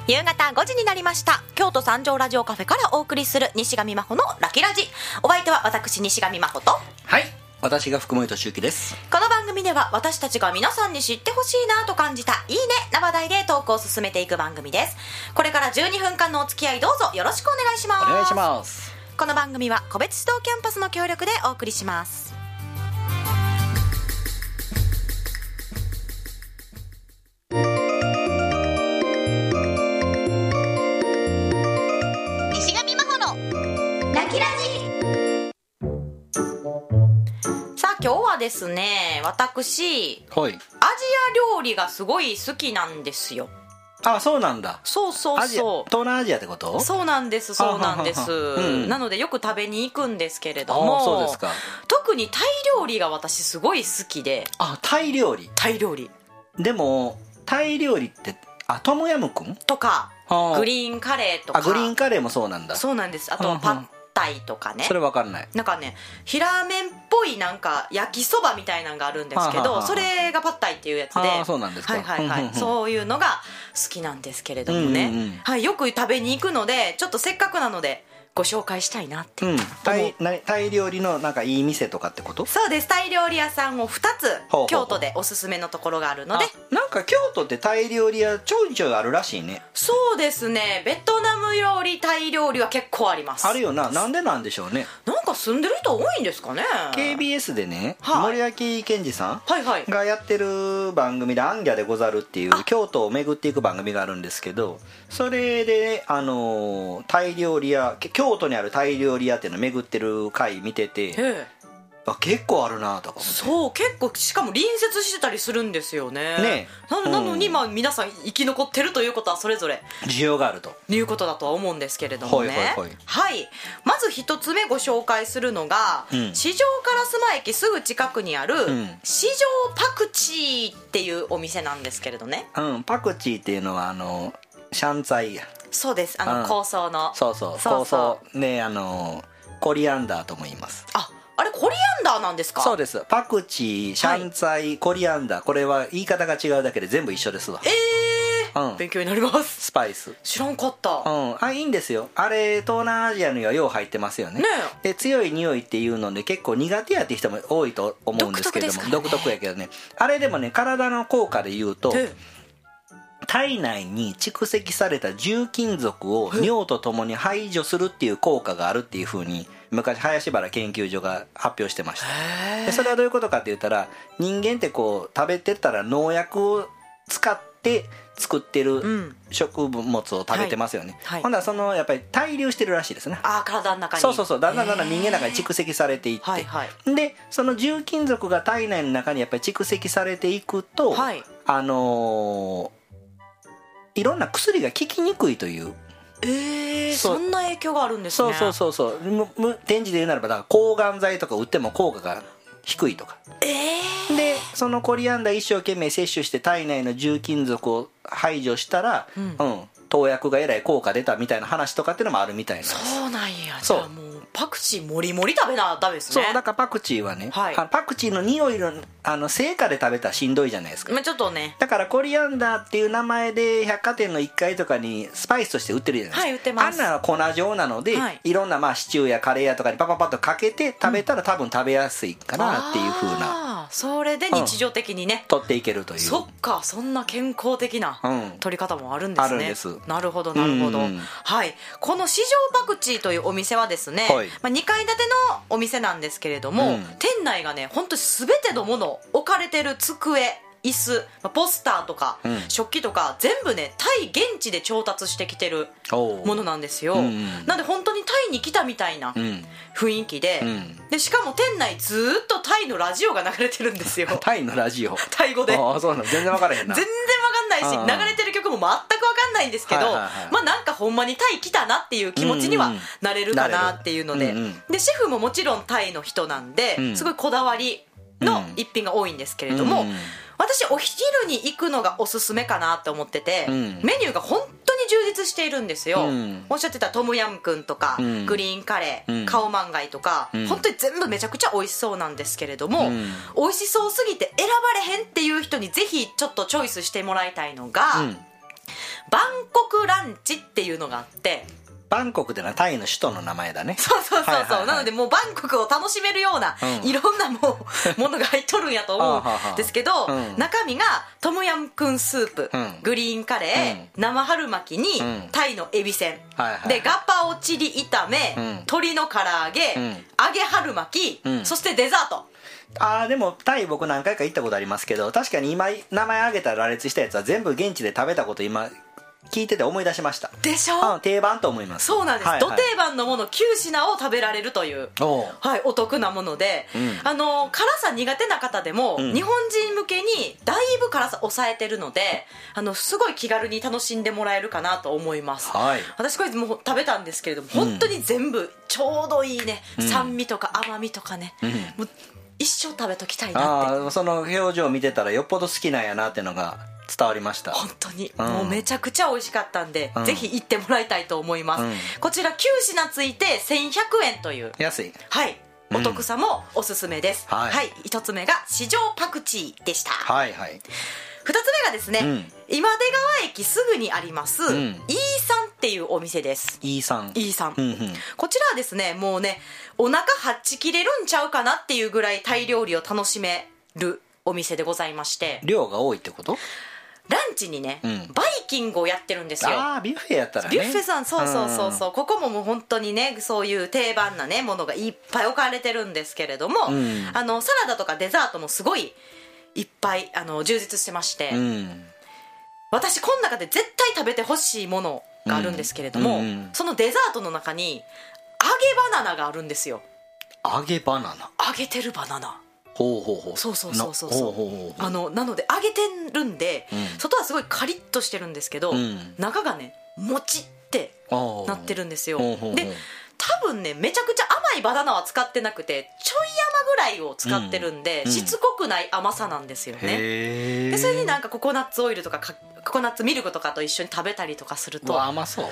夕方5時になりました。京都三条ラジオカフェからお送りする西上真帆のラキラジ。お相手は私西上真帆と、 はい、私が福森俊之です。 この番組では私たちが皆さんに知ってほしいなと感じたいいねな話題でトークを進めていく番組です。これから12分間のお付き合いどうぞよろしくお願いします。 お願いします。 この番組は個別指導キャンパスの協力でお送りします。西上真帆のラキラジ。さあ今日はですね、私はい。 アジア料理がすごい好きなんですよ。 あ、そうなんだ。 そうそうアジア、 そう、 東南アジアってこと？ そうなんです、そうなんです。 うん、 なのでよく食べに行くんですけれども、 そうですか。 特にタイ料理が私すごい好きで。 あ、タイ料理。 タイ料理でもタイ料理ってトムヤムクンとかグリーンカレーとか。 グリーンカレーもそうなんだ。 そうなんです。あとパッタイとかね。 それ分かんない。 なんかね、平麺っぽいなんか焼きそばみたいなのがあるんですけど、それがパッタイっていうやつで。 あ、そうなんですか。 はいはいはい、そういうのが好きなんですけれどもね、はい、よく食べに行くので、ちょっとせっかくなのでご紹介したいなって、 タイ料理のなんかいい店とかってこと？ そうです。タイ料理屋さんを2つ京都でおすすめのところがあるので。 なんか京都ってタイ料理屋ちょいちょいあるらしいね。 そうですね、ベトナム料理タイ料理は結構あります。 あるよな。なんでなんでしょうね。 なんか住んでる人多いんですかね。 KBS でね、 はい、 森脇健児さんはいはいがやってる番組で「アンギャでござる」っていう京都を巡っていく番組があるんですけど、それで、タイ料理屋、京都にあるタイ料理屋っていうのを巡ってる回見てて、結構あるなとか思って。 そう結構、しかも隣接してたりするんですよ ね。なのに、皆さん生き残ってるということはそれぞれ需要があるということだとは思うんですけれどもね。はい、まず一つ目ご紹介するのが、四条烏丸駅すぐ近くにある、四条パクチーっていうお店なんですけれどね。 パクチーっていうのはシャンツァイや。 そうです。香草の、 そう香草ね、コリアンダーとも言います。 あれコリアンダーなんですか？ そうです。パクチー、シャンツァイ、コリアンダー、これは言い方が違うだけで全部一緒ですわ。 勉強になります。 スパイス知らんかった。 いいんですよ。あれ東南アジアにはよう入ってますよね。で強い匂いっていうので結構苦手やって人も多いと思うんですけども、独特やけどね。あれでもね、体の効果で言うと、体内に蓄積された重金属を尿とともに排除するっていう効果があるっていう風に昔林原研究所が発表してました。でそれはどういうことかって言ったら、人間ってこう食べてたら農薬を使って作ってる食物を食べてますよね。ほんならやっぱり滞留してるらしいですね。 体の中に。 そうだんだん人間の中に蓄積されていって、でその重金属が体内の中にやっぱり蓄積されていくと、いろんな薬が効きにくいという。 そんな影響があるんですね。 そう展示で言うならば、だから抗がん剤とか打っても効果が低いとか。でそのコリアンダー一生懸命摂取して体内の重金属を排除したら、投薬がえらい効果出たみたいな話とかっていうのもあるみたいなんです。 そうなんや。じゃあもうパクチーもりもり食べなダメですね。 そうだからパクチーはね、パクチーの匂いの成果で食べたらしんどいじゃないですか。 ちょっとね。 だからコリアンダーっていう名前で百貨店の1階とかにスパイスとして売ってるじゃないですか。 売ってます。 あんなの粉状なので、いろんなシチューやカレーやとかにパパパッとかけて食べたら多分食べやすいかなっていう風な。 それで日常的にね、 取っていけるという。 そっか、そんな健康的な取り方もあるんですね。 あるんです。 なるほどなるほど。はい、この四条パクチーというお店はですね、2階建てのお店なんですけれども、店内がね、本当に全てのもの置かれてる机、椅子、ポスターとか、食器とか全部ね、タイ現地で調達してきてるものなんですよ。なんで本当にタイに来たみたいな雰囲気で、でしかも店内ずっとタイのラジオが流れてるんですよ。 タイのラジオ、 タイ語で。 そうなの、全然分からへんな。 全然分かんないし、流れてる曲も全く分かんないんですけど、なんかほんまにタイ来たなっていう気持ちにはなれるかなっていうので、でシェフももちろんタイの人なんで、すごいこだわりの一品が多いんですけれども、私お昼に行くのがおすすめかなと思ってて、メニューが本当に充実しているんですよ。おっしゃってたトムヤムクンとか、グリーンカレー、カオマンガイとか、本当に全部めちゃくちゃ美味しそうなんですけれども、美味しそうすぎて選ばれへんっていう人にぜひちょっとチョイスしてもらいたいのが、 バンコクランチっていうのがあって、 バンコクってのはタイの首都の名前だね。 そうそうそうそう、なのでもうバンコクを楽しめるような、いろんなものが入っとるんやと思うんですけど、中身がトムヤムクンスープ、グリーンカレー、生春巻きにタイのエビせん、でガパオチリ炒め、鶏の唐揚げ、揚げ春巻き、そしてデザート。 でもタイ僕何回か行ったことありますけど、確かに今名前挙げた羅列したやつは全部現地で食べたこと今聞いてて思い出しました。 でしょ。 定番と思います。 そうなんです、ど定番のもの9品を食べられるという、お得なもので、辛さ苦手な方でも、日本人向けにだいぶ辛さ抑えてるので、すごい気軽に楽しんでもらえるかなと思います。私これもう食べたんですけれども、本当に全部ちょうどいいね、酸味とか甘みとかね、もう一生食べときたいなって。 その表情見てたらよっぽど好きなんやなっていうのが伝わりました。 本当に、もうめちゃくちゃ美味しかったんで、ぜひ行ってもらいたいと思います。こちら9品ついて1100円という安い、 お得さもおすすめです。1つ目が四条パクチーでした。2つ目がですね、今出川駅すぐにあります、イーサンっていうお店です。 イーサン、 こちらはですね、もうね、お腹はっち切れるんちゃうかなっていうぐらいタイ料理を楽しめるお店でございまして、 量が多いってこと？ ランチにね、バイキングをやってるんですよ。 ビュッフェやったらね、 ビュッフェさん、そう、ここももう本当にね、そういう定番なねものがいっぱい置かれてるんですけれども、サラダとかデザートもすごいいっぱい充実してまして、私この中で絶対食べてほしいものがあるんですけれども、そのデザートの中に揚げバナナがあるんですよ。 揚げバナナ、 揚げてるバナナ、そうなので揚げてるんで、外はすごいカリッとしてるんですけど、中がねもちってなってるんですよ。で多分ね、めちゃくちゃ甘いバナナは使ってなくて、ちょい甘ぐらいを使ってるんで、しつこくない甘さなんですよね。でそれになんかココナッツオイルとかココナッツミルクとかと一緒に食べたりとかすると、 甘そう。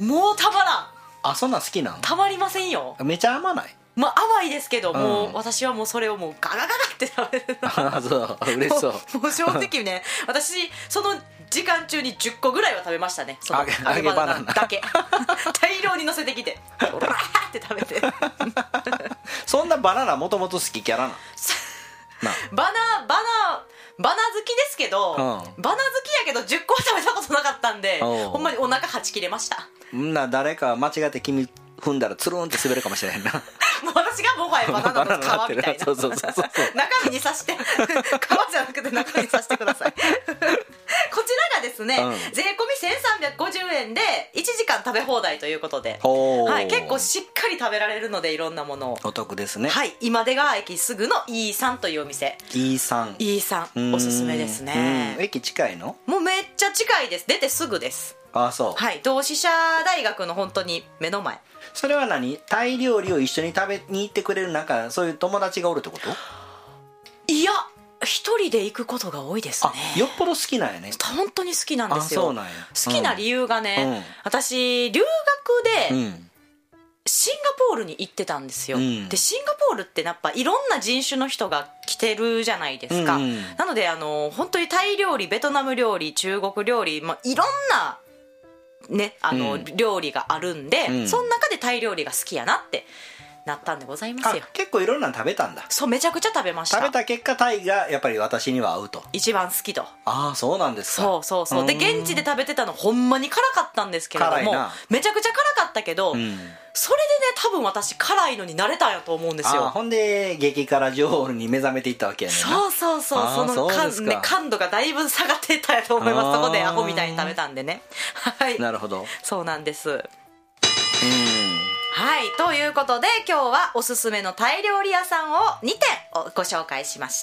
もうたまらん。 そんなん好きなの？ たまりませんよ。 めちゃ甘ない？ 甘いですけど、もう私はもうそれをもうガガガガって食べるそう嬉しそう。 もう正直ね、私その時間中に10個ぐらいは食べましたね、その揚げバナナだけ大量に乗せてきてオラーって食べてそんなバナナもともと好きキャラなバナ好きですけど、バナ好きやけど10個は食べたことなかったんで、ほんまにお腹はち切れました。 誰か間違って君踏んだらつるんって滑るかもしれへんな。もう私がもはやバナナの皮みたいな、中身に刺して皮じゃなくて中身に刺してくださいこちらがですね、税込み1350円で1時間食べ放題ということで、結構しっかり食べられるので、いろんなものをお得ですね。 今出川駅すぐのイーサンというお店。イーサンおすすめですね。 駅近いの？ もうめっちゃ近いです。出てすぐです。 そう。 同志社大学の本当に目の前。 それはタイ料理を一緒に食べに行ってくれるそういう友達がおるってこと？いや、 一人で行くことが多いですね。 よっぽど好きなんやね。 本当に好きなんですよ。 そうなんや。 好きな理由がね、私留学でシンガポールに行ってたんですよ。でシンガポールってやっぱいろんな人種の人が来てるじゃないですか。なので本当にタイ料理、ベトナム料理、中国料理、いろんなね、料理があるんで、その中でタイ料理が好きやなってなったんでございますよ。 結構いろんなの食べたんだ。 そう、めちゃくちゃ食べました。 食べた結果タイがやっぱり私には合うと、 一番好きと。 そうなんですか。 そうで現地で食べてたのほんまに辛かったんですけれども、めちゃくちゃ辛かったけど、それでね多分私辛いのに慣れたんやと思うんですよ。 ほんで激辛女王に目覚めていったわけやねんな。 そうその感度がだいぶ下がってたやと思います。そこでアホみたいに食べたんでね。 なるほど。 そうなんです。ということで今日はおすすめのタイ料理屋さんを2点ご紹介しました。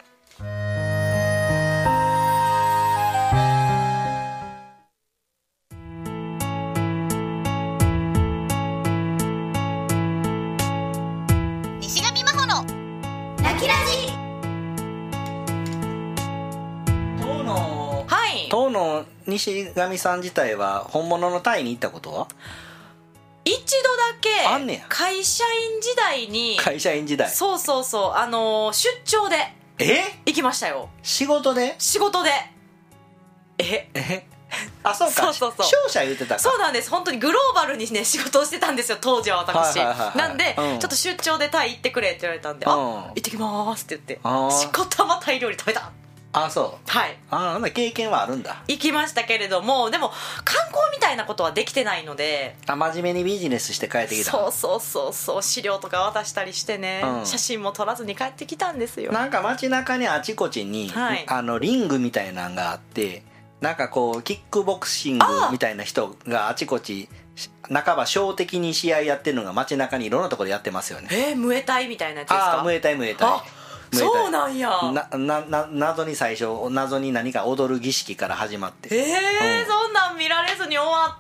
西上真帆のラキラジ。 当の西上さん自体は本物のタイに行ったことは？ 一度だけあんねや。 会社員時代に。そう出張で行きましたよ。 仕事であ、そうか、 そう商社言ってたか。 そうなんです。本当にグローバルにね仕事をしてたんですよ当時は私、なんで、ちょっと出張でタイ行ってくれって言われたんで、行ってきますって言ってしこたまタイ料理食べた。 あ、そう。 はい。 ああ、経験はあるんだ。 行きましたけれども、でも観光みたいなことはできてないので。 真面目にビジネスして帰ってきた。 そう資料とか渡したりしてね、写真も撮らずに帰ってきたんですよ。 なんか街中にあちこちに、リングみたいなのがあって、なんかこうキックボクシングみたいな人があちこち半ば小的に試合やってるのが街中にいろんなところでやってますよね。 ムエタイみたいなやつですか。 ムエタイそうなんや。 謎に最初何か踊る儀式から始まって、 そんなん見られずに終わった。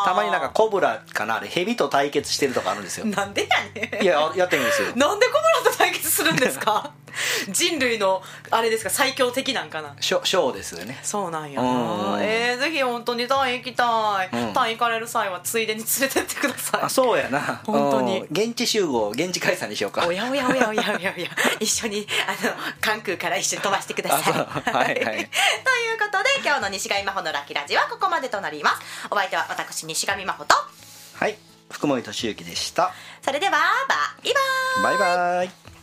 たまになんかコブラかな、あれ蛇と対決してるとかあるんですよ。 なんでやねん。 いや、やってるんですよ。 なんでコブラと対決するんですか人類のあれですか、最強的なんかな。 ショーですよね。 そうなんやな。ぜひ本当にタイ行きたい。タイ行かれる際はついでに連れてってください。 あ、そうやな。 本当に現地集合、現地解散にしようか。 おや一緒に関空から一緒に飛ばしてください。 はいはい。 ということで今日の西上真帆のラッキーラジはここまでとなります。お相手は私西上真帆と、 はい、福森俊之でした。 それではバイバイ。 バイバイ。